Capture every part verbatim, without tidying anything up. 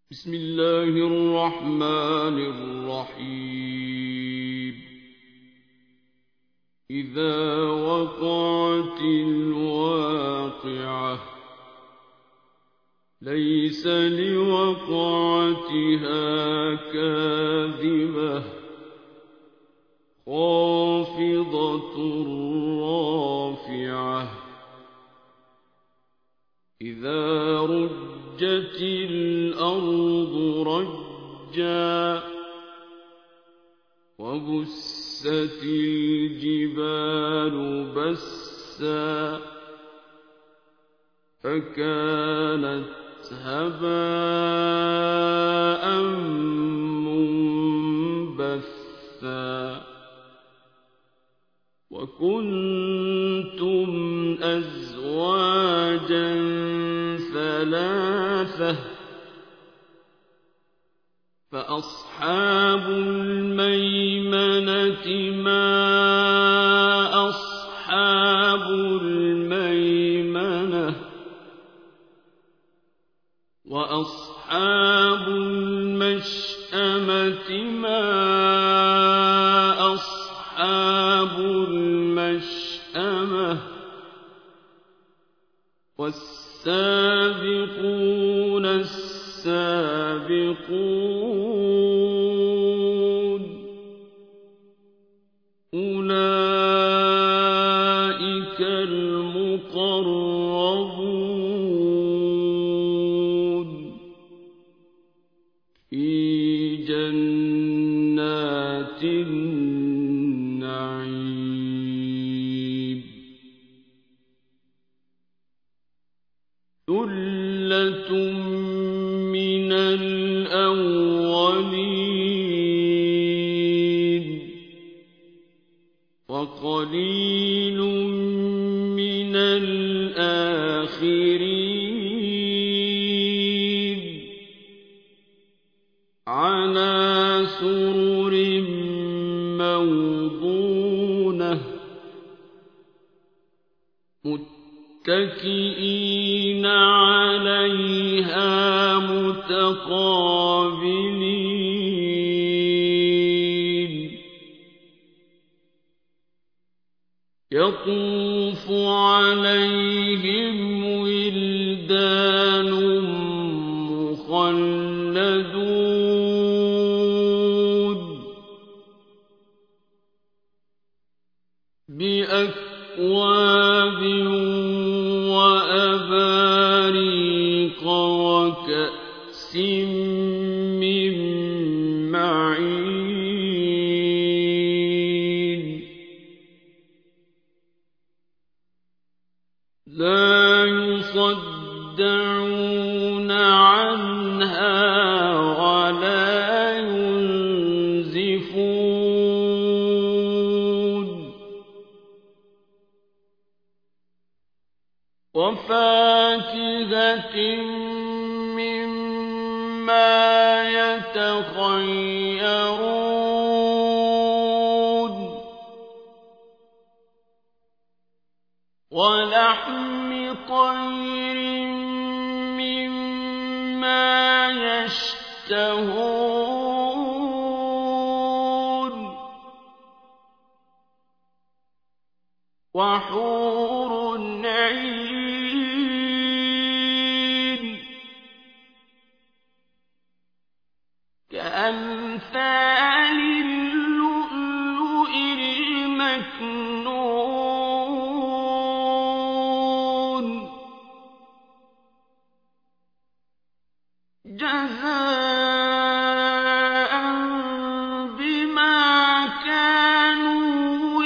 بسم الله الرحمن الرحيم إذا وقعت الواقعة ليس لوقعتها كاذبة خافضة رافعة إذا رجت الأرض رجا وبست الجبال بسا فكانت هباء منبثا وكنتم أزواجا ثلاثة فأصحاب الميمنة ما أصحاب الميمنة وأصحاب المشأمة ما أصحاب المشأمة والسابقون السابقون أولئك المقربون في جنات النعيم ثلة من الأولين وقليل من الآخرين على سرر موضونة متكئين عليها متقابلين يطوف عليهم ولدان مخلدون بأكواب وأباريق وكأس من معين لا يصدعون عنها ولا ينزفون وفاكهة مما يتخيرون ولحم طير مما يشتهون وحور عين كأمثال اللؤلؤ المكنون جزاء بما كانوا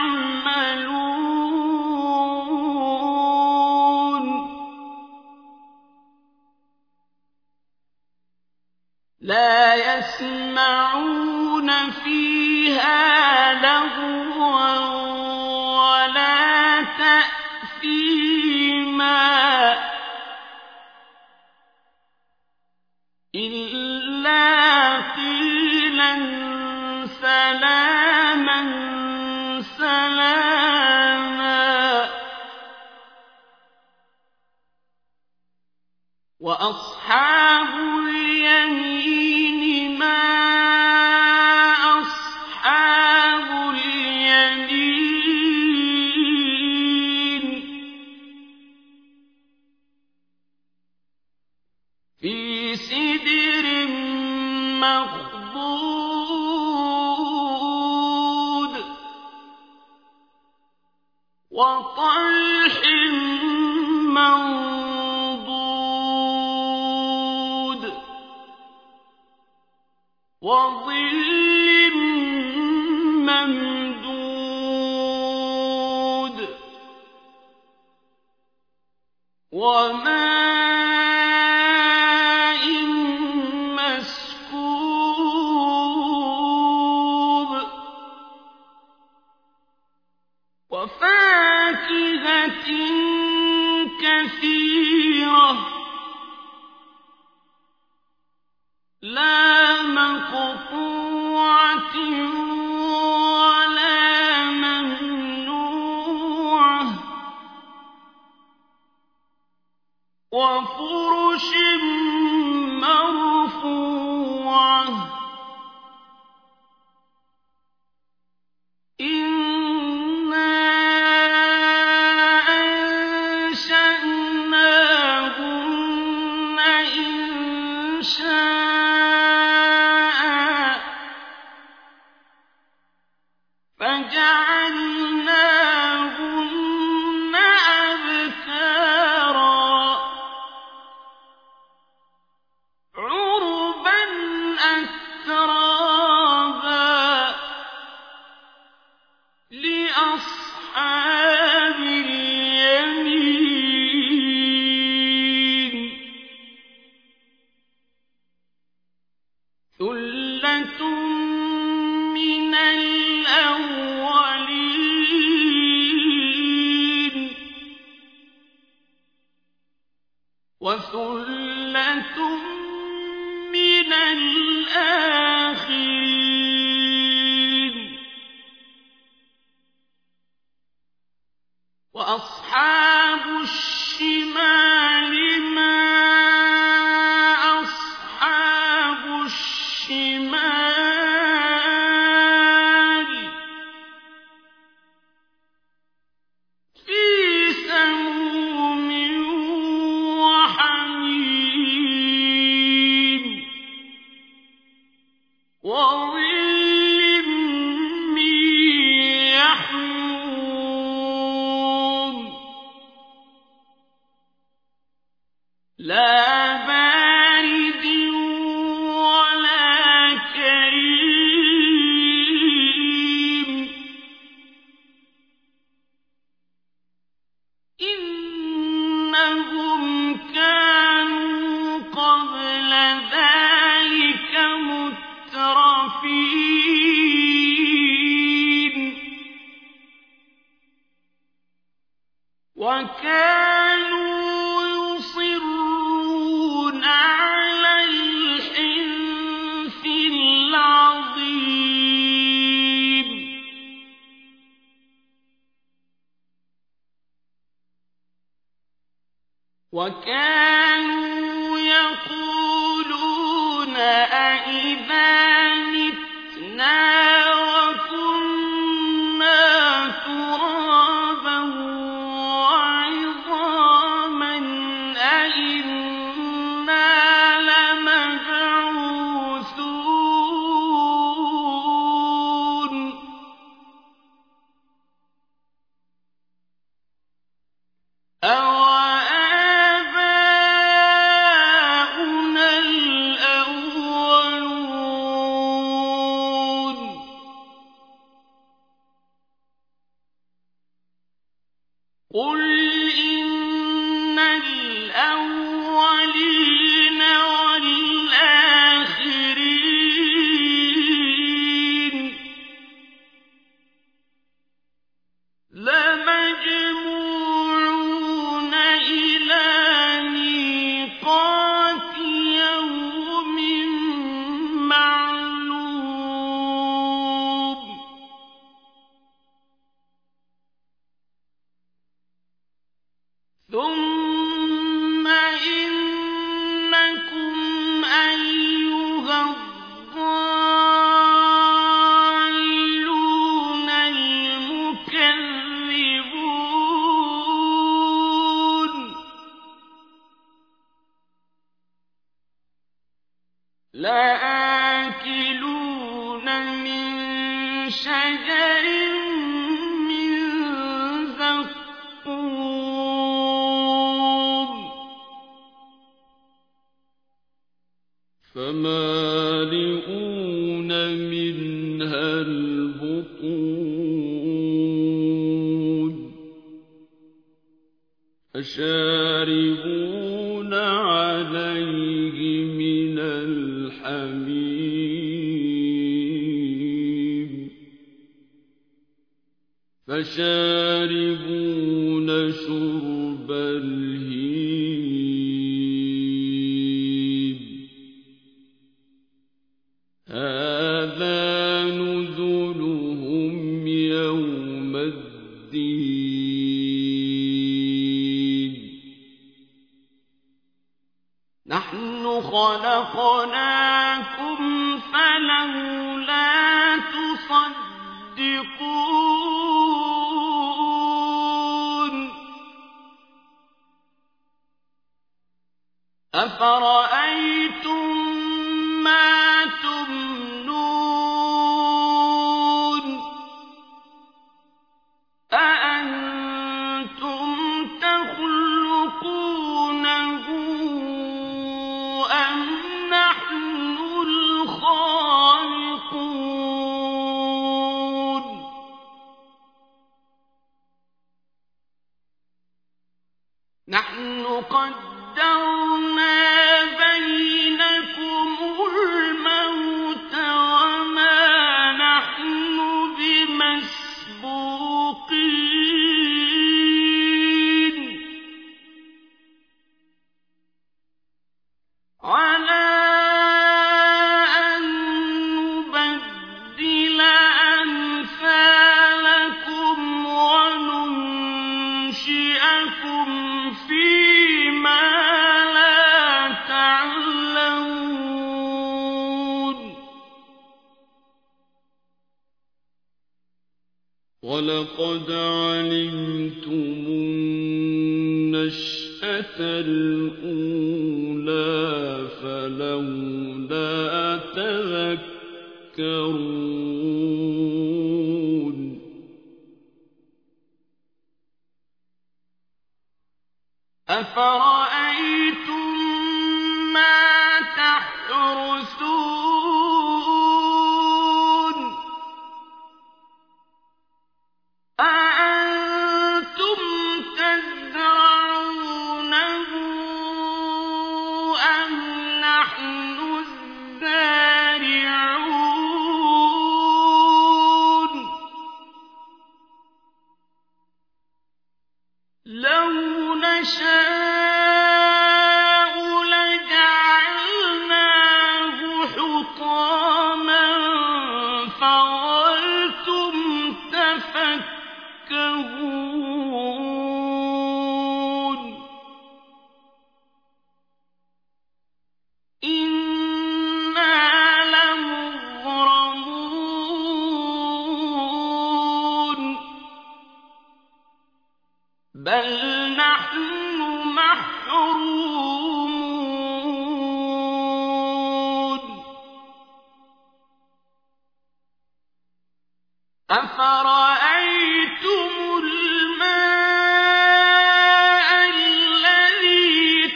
يعملون لا يسمعون فيها لغوا ولا تأثيما إلا قيلا سلاما سلاما وأصحاب اليمين سِدْرٍ مَّخْضُودٍ وَطَلْحٍ مَّنضُودٍ وَظِلٍّ مَّمْدُودٍ وَمَاءٍ مَّسْكُوبٍ وَفَاكِهَةٍ كَثِيرَةٍ لَّا مَقْطُوعَةٍ وَلَا مَمْنُوعَةٍ وَفُرُشٍ مَّرْفُوعَةٍ إِنَّا أَنشَأْنَاهُنَّ إِنشَاءً فَجَعَلْنَاهُنَّ أَبْكَارًا عُرُبًا أَتْرَابًا لِّأَصْحَابِ الْيَمِينِ ثُلَّةٌ مِّنَ الْأَوَّلِينَ وَثُلَّةٌ مِّنَ الْآخِرِينَ وَأَصْحَابُ الشِّمَالِ مَا أَصْحَابُ الشِّمَالِ فِي سَمُومٍ وَحَمِيمٍ وَظِلٍّ مِّن يَحْمُومٍ لَّا بَارِدٍ وَلَا كَرِيمٍ إِنَّهُمْ كَانُوا قَبْلَ ذَٰلِكَ مُتْرَفِينَ وَكَانُوا يُصِرُّونَ عَلَى الْحِنثِ الْعَظِيمِ وَكَانُوا يَقُولُونَ أَإِذَا مِتْنَا وَكُنَّا تُرَابًا وَعِظَامًا أَإِنَّا لَمَبْعُوثُونَ أَوَآبَاؤُنَا الْأَوَّلُونَ لآكلون من شجر من زقوم فمالئون منها البطون فشاربون عليه من الحميم فشاربون شرب الهيم هذا نزلهم يوم الدين نحن خلقناكم فلولا تصدقون أفرأيتم ما تمنون أأنتم تخلقونه أم نحن الخالقون نحن قدرنا بينكم الموت وما نحن بمسبوقين على أن نبدل أمثالكم وننشئكم فيما لا تعلمون ولقد علمتم النشأة الأولى فلولا تذكرون أفرأيتم ما تحرثون أأنتم تزرعونه أم نحن الزارعون لو نشاء لجعلناه حطاما فظلتم تفكهون إنا لمغرمون بل نحن محرومون أفرأيتم الماء الذي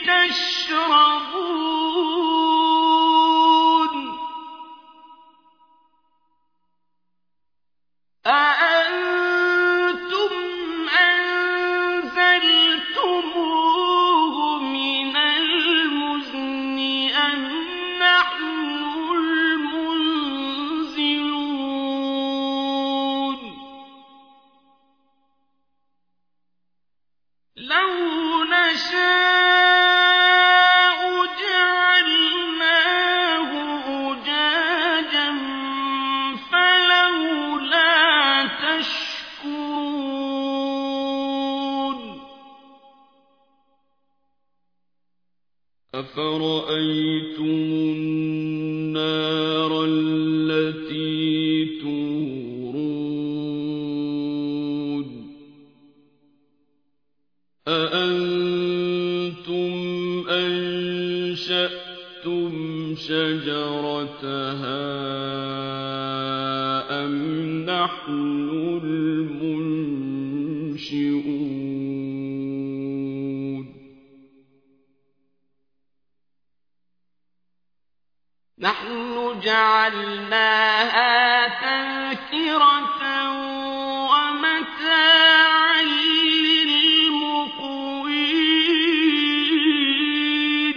تشربون أأنتم أنزلتموه من المزن أم نحن المنزلون شجرتها أم نحن المنشئون نحن جعلناها تذكرة ومتاعا للمقوين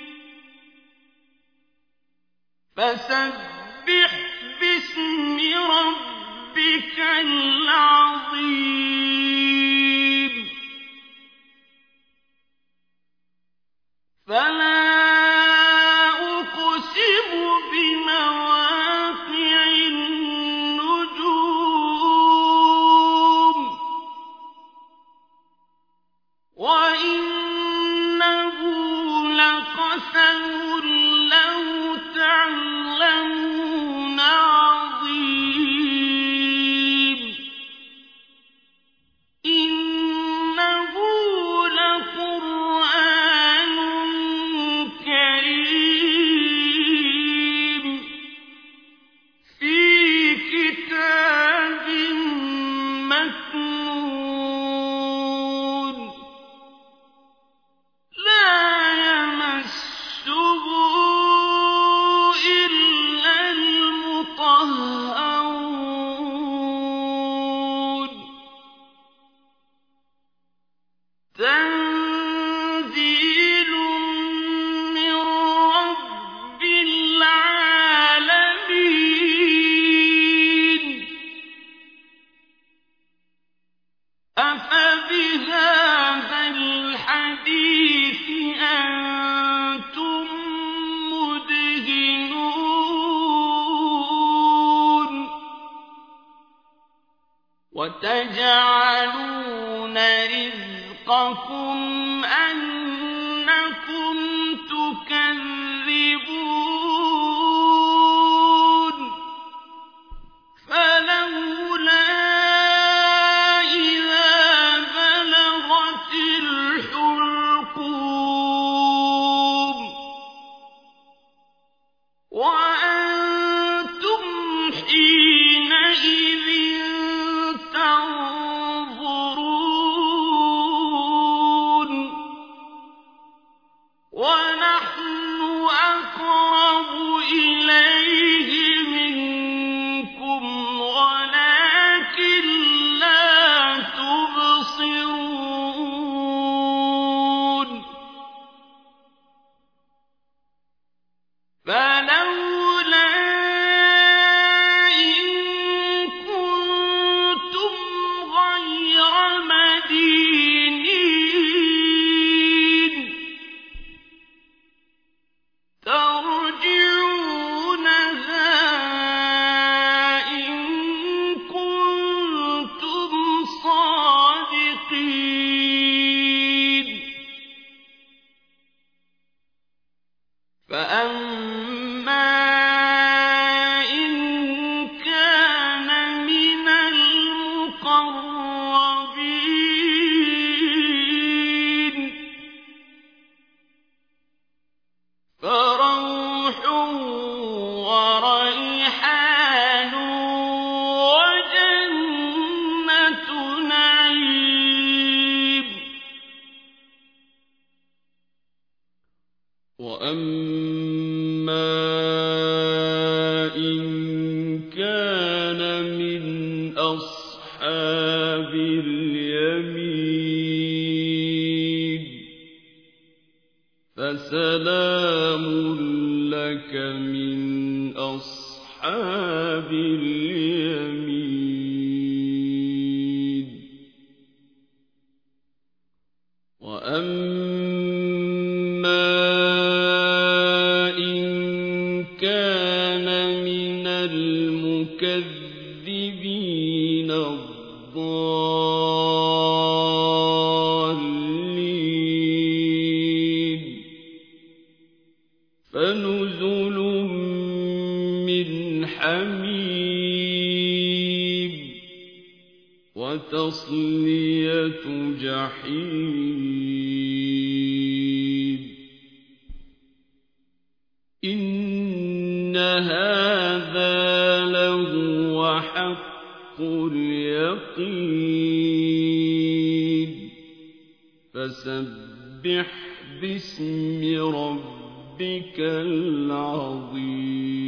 فسبح باسم ربك العظيم فلا أقسم بمواقع النجوم وإنه لقسم لو تعلمون عظيم إنه لقرآن كريم في كتاب مكنون لا يمسه إلا المطهرون تنزيل من رب العالمين أفبهذا الحديث أنتم مدهنون وتجعلون رزقكم أنكم تكذبون فلولا إذا بلغت الحلقوم وأنتم حينئذ تنظرون ونحن أقرب إليه منكم ولكن لا تبصرون فلولا إن كنتم غير مدينين ترجعونها إن كنتم صادقين فأما إن كان من المقربين فروح وريحان وجنة نعيم وأما إن كان من أصحاب اليمين فسلام لك من أصحاب اليمين وأما إن كان من المكذبين الضالين فنزل من حميم وتصلية جحيم وحق اليقين فسبح باسم ربك العظيم